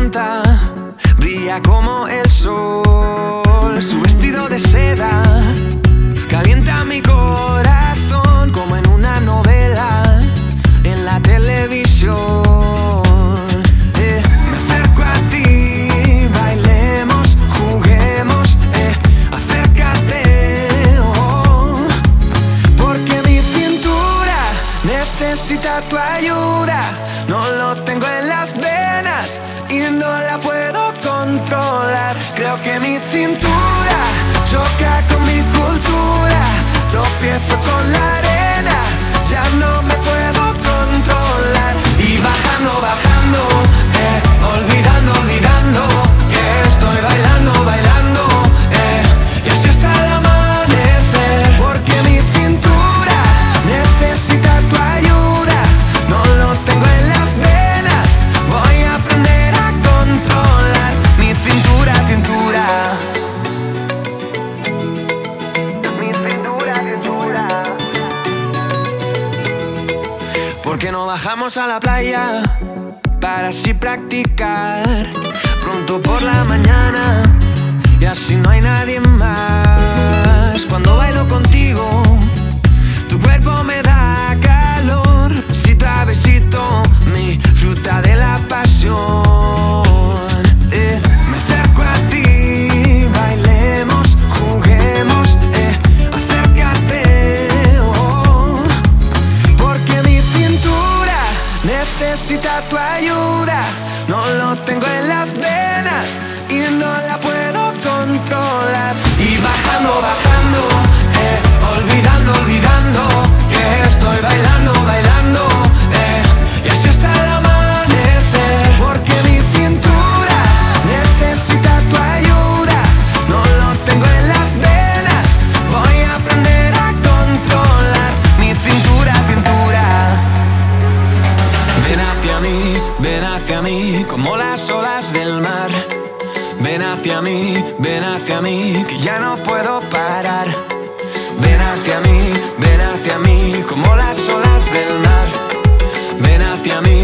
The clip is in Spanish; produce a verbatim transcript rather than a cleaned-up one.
tonta, brilla como el sol. Su vestido de seda calienta mi corazón como en una novela en la televisión. Eh, me acerco a ti, bailemos, juguemos, eh, acércate, oh, porque mi cintura necesita tu ayuda. No lo tengo en las venas y no la puedo controlar. Creo que mi cintura choca con mi cultura. Tropiezo con la arena, ya no me puedo controlar. Y bajando, bajando, eh, olvidando, olvidando que estoy bailando, bailando, eh, y así hasta el amanecer. Porque mi cintura necesita tu ayuda. No lo tengo en las venas, voy a aprender a controlar mi cintura, cintura. Mi cintura, cintura. Porque no bajamos a la playa para así practicar pronto por la mañana y así no hay nadie más. Cuando bailo contigo, tu cuerpo me da calor, besito a besito, mi fruta de la pasión. Eh, me acerco a ti, bailemos, juguemos, eh, acércate, oh, porque mi cintura necesita tu ayuda. No lo tengo en las venas y no la puedo controlar. Y bajando, bajando, eh, olvidando, olvidando que estoy bailando, bailando, eh, y así hasta el amanecer. Porque mi cintura necesita tu ayuda. No lo tengo en las venas, voy a aprender a controlar mi cintura, cintura. Ven hacia mí, ven hacia mí, como las olas del mar. Ven hacia mí, ven hacia mí, que ya no puedo parar. Ven hacia mí, ven hacia mí, como las olas del mar. Ven hacia mí.